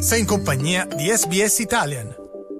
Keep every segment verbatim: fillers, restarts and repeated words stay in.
Sei in compagnia di S B S Italian.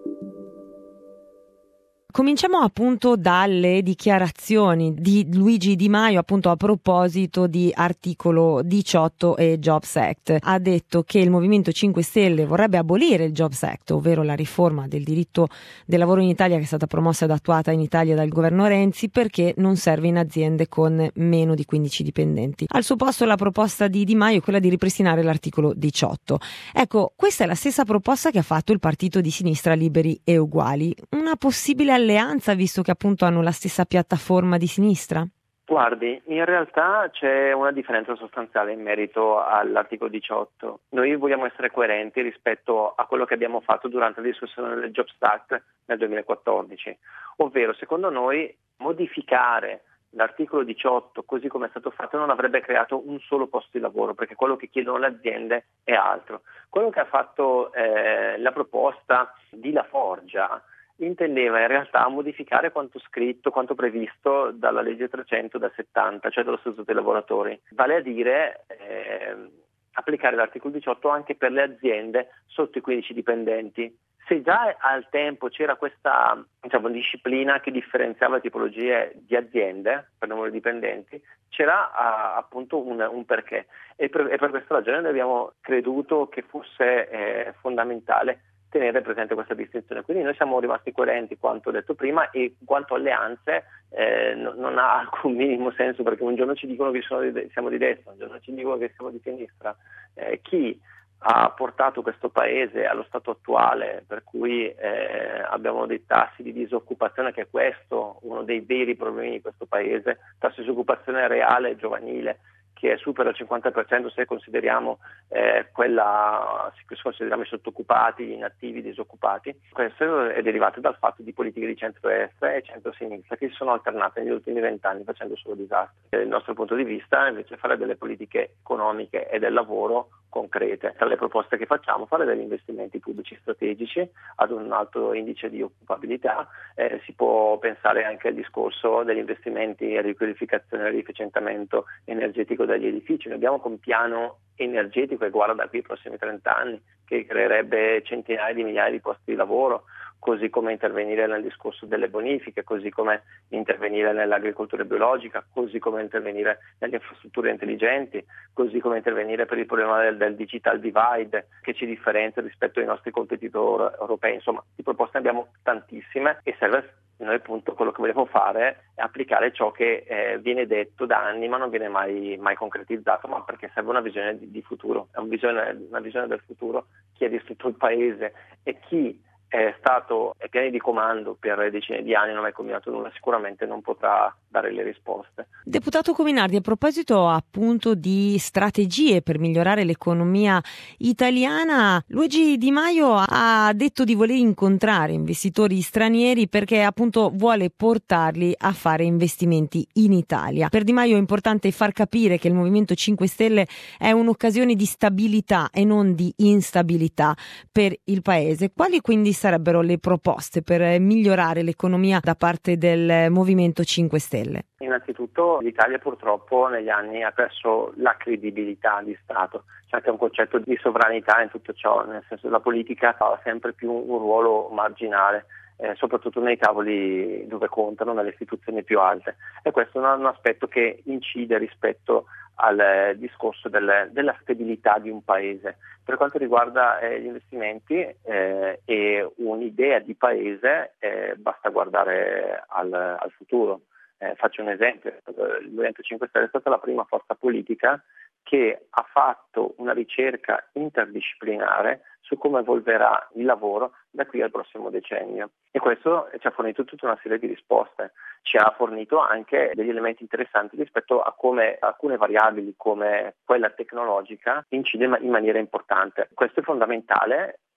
Cominciamo appunto dalle dichiarazioni di Luigi Di Maio appunto a proposito di articolo diciotto e Jobs Act. Ha detto che il Movimento cinque Stelle vorrebbe abolire il Jobs Act, ovvero la riforma del diritto del lavoro in Italia che è stata promossa ed attuata in Italia dal governo Renzi, perché non serve in aziende con meno di quindici dipendenti. Al suo posto la proposta di Di Maio è quella di ripristinare l'articolo diciotto. Ecco, questa è la stessa proposta che ha fatto il partito di sinistra Liberi e Uguali. Una possibile alleanza alleanza, visto che appunto hanno la stessa piattaforma di sinistra? Guardi, in realtà c'è una differenza sostanziale in merito all'articolo diciotto. Noi vogliamo essere coerenti rispetto a quello che abbiamo fatto durante la discussione del Jobs Act nel duemilaquattordici, ovvero secondo noi modificare l'articolo diciotto così come è stato fatto non avrebbe creato un solo posto di lavoro, perché quello che chiedono le aziende è altro. Quello che ha fatto eh, la proposta di La Forgia intendeva in realtà modificare quanto scritto, quanto previsto dalla legge trecento del settanta, cioè dallo Statuto dei lavoratori, vale a dire eh, applicare l'articolo diciotto anche per le aziende sotto i quindici dipendenti. Se già al tempo c'era questa diciamo, disciplina che differenziava le tipologie di aziende per numero di dipendenti, c'era uh, appunto un, un perché e per, e per questa ragione noi abbiamo creduto che fosse eh, fondamentale tenere presente questa distinzione. Quindi noi siamo rimasti coerenti quanto ho detto prima, e quanto alleanze eh, no, non ha alcun minimo senso, perché un giorno ci dicono che sono di, siamo di destra, un giorno ci dicono che siamo di sinistra. Eh, chi ha portato questo paese allo stato attuale, per cui eh, abbiamo dei tassi di disoccupazione, che è questo uno dei veri problemi di questo paese, tasso di disoccupazione reale giovanile che supera il cinquanta per cento se consideriamo eh, quella se consideriamo i sottoccupati, gli inattivi, i disoccupati. Questo è derivato dal fatto di politiche di centro-destra e centro-sinistra che si sono alternate negli ultimi vent'anni facendo solo disastri. Dal nostro punto di vista, invece, fare delle politiche economiche e del lavoro concrete. Tra le proposte che facciamo, fare degli investimenti pubblici strategici ad un alto indice di occupabilità. Eh, si può pensare anche al discorso degli investimenti a riqualificazione e riefficientamento energetico degli edifici. Noi abbiamo un piano energetico che guarda da qui ai prossimi trenta anni, che creerebbe centinaia di migliaia di posti di lavoro, così come intervenire nel discorso delle bonifiche, così come intervenire nell'agricoltura biologica, così come intervenire nelle infrastrutture intelligenti, così come intervenire per il problema del, del digital divide che ci differenzia rispetto ai nostri competitori europei. Insomma, di proposte abbiamo tantissime e serve, noi appunto quello che vogliamo fare è applicare ciò che eh, viene detto da anni ma non viene mai, mai concretizzato, ma perché serve una visione di, di futuro, è una visione, una visione del futuro. Chi ha distrutto il paese e chi è stato ai piani di comando per decine di anni, non ha mai combinato nulla, sicuramente non potrà dare le risposte. Deputato Cominardi, a proposito appunto di strategie per migliorare l'economia italiana, Luigi Di Maio ha detto di voler incontrare investitori stranieri perché appunto vuole portarli a fare investimenti in Italia. Per Di Maio è importante far capire che il Movimento cinque Stelle è un'occasione di stabilità e non di instabilità per il paese. Quali quindi sarebbero le proposte per migliorare l'economia da parte del Movimento cinque Stelle? Innanzitutto l'Italia purtroppo negli anni ha perso la credibilità di Stato, c'è anche un concetto di sovranità in tutto ciò, nel senso che la politica ha sempre più un ruolo marginale, eh, soprattutto nei tavoli dove contano, nelle istituzioni più alte, e questo è un, un aspetto che incide rispetto al eh, discorso del, della stabilità di un paese. Per quanto riguarda eh, gli investimenti eh, e un'idea di paese, eh, basta guardare al, al futuro. Eh, faccio un esempio, il Movimento cinque Stelle è stata la prima forza politica che ha fatto una ricerca interdisciplinare su come evolverà il lavoro da qui al prossimo decennio, e questo ci ha fornito tutta una serie di risposte, ci ha fornito anche degli elementi interessanti rispetto a come alcune variabili come quella tecnologica incide in maniera importante. Questo è fondamentale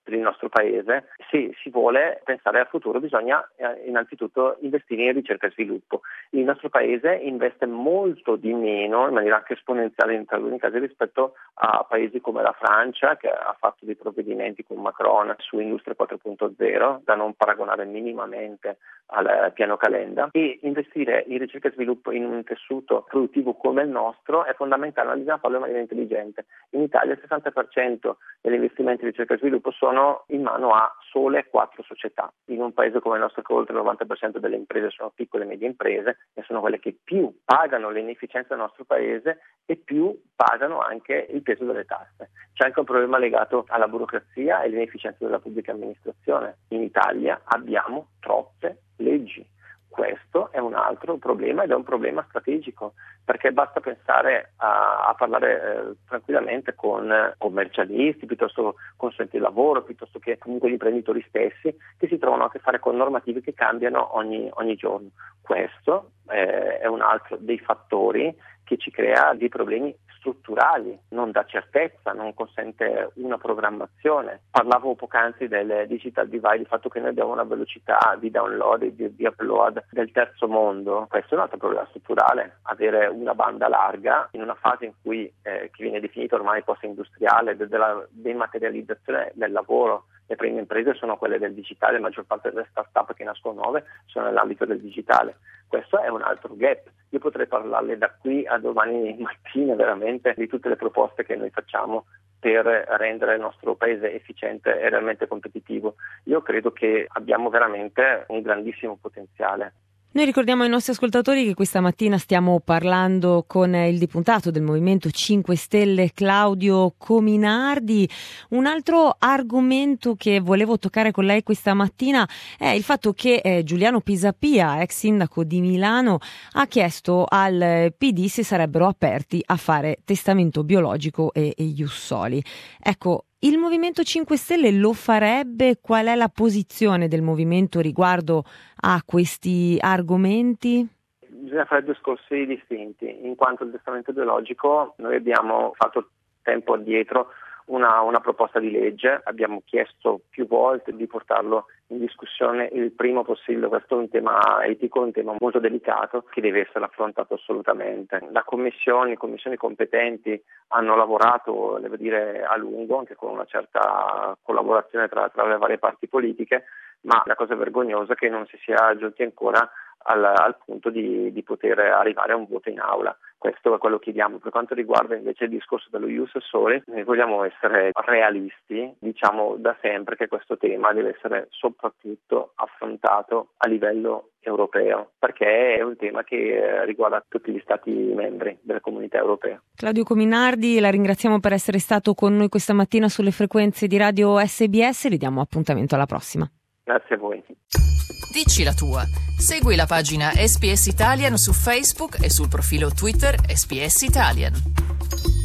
per il nostro paese. Se si vuole pensare al futuro bisogna eh, innanzitutto investire in ricerca e sviluppo. Il nostro paese investe molto di meno, in maniera anche esponenziale in alcuni casi, rispetto a paesi come la Francia, che ha fatto dei provvedimenti con Macron su Industria quattro punto zero, da non paragonare minimamente al piano Calenda. E investire in ricerca e sviluppo in un tessuto produttivo come il nostro è fondamentale, ma bisogna farlo in maniera intelligente. In Italia il sessanta per cento degli investimenti in ricerca e sviluppo sono in mano a sole quattro società. In un paese come il nostro, che oltre il novanta per cento delle imprese sono piccole e medie imprese, e sono quelle che più pagano le inefficienze del nostro paese e più pagano anche il peso delle tasse. C'è anche un problema legato alla burocrazia e all'inefficienza della pubblica amministrazione. In Italia abbiamo troppe leggi. Questo è un altro problema ed è un problema strategico, perché basta pensare a, a parlare eh, tranquillamente con commercialisti, piuttosto con studenti di lavoro, piuttosto che comunque gli imprenditori stessi, che si trovano a che fare con normative che cambiano ogni, ogni giorno. Questo eh, è un altro dei fattori che ci crea dei problemi strutturali, non dà certezza, non consente una programmazione. Parlavo poc'anzi del digital divide, il fatto che noi abbiamo una velocità di download e di, di upload del terzo mondo. Questo è un altro problema strutturale, avere una banda larga in una fase in cui eh, che viene definita ormai post-industriale, de- della dematerializzazione del lavoro. Le prime imprese sono quelle del digitale, la maggior parte delle start-up che nascono nuove sono nell'ambito del digitale. Questo è un altro gap. Io potrei parlarle da qui a domani mattina veramente di tutte le proposte che noi facciamo per rendere il nostro paese efficiente e realmente competitivo. Io credo che abbiamo veramente un grandissimo potenziale. Noi ricordiamo ai nostri ascoltatori che questa mattina stiamo parlando con il deputato del Movimento cinque Stelle Claudio Cominardi. Un altro argomento che volevo toccare con lei questa mattina è il fatto che eh, Giuliano Pisapia, ex sindaco di Milano, ha chiesto al P D se sarebbero aperti a fare testamento biologico e, e ius soli. Ecco, il Movimento cinque Stelle lo farebbe? Qual è la posizione del movimento riguardo a questi argomenti? Bisogna fare due discorsi distinti, in quanto il testamento biologico noi abbiamo fatto tempo addietro una, una proposta di legge, abbiamo chiesto più volte di portarlo in discussione il prima possibile. Questo è un tema etico, un tema molto delicato che deve essere affrontato assolutamente. La commissione, le commissioni competenti hanno lavorato, devo dire, a lungo, anche con una certa collaborazione tra, tra le varie parti politiche, ma la cosa vergognosa è che non si sia giunti ancora al, al punto di, di poter arrivare a un voto in aula. Questo è quello che chiediamo. Per quanto riguarda invece il discorso dello ius soli, noi vogliamo essere realisti, diciamo da sempre che questo tema deve essere soprattutto affrontato a livello europeo, perché è un tema che riguarda tutti gli stati membri della comunità europea. Claudio Cominardi, la ringraziamo per essere stato con noi questa mattina sulle frequenze di Radio S B S, vi diamo appuntamento alla prossima. Grazie a voi. Dici la tua. Segui la pagina S B S Italian su Facebook e sul profilo Twitter S B S Italian.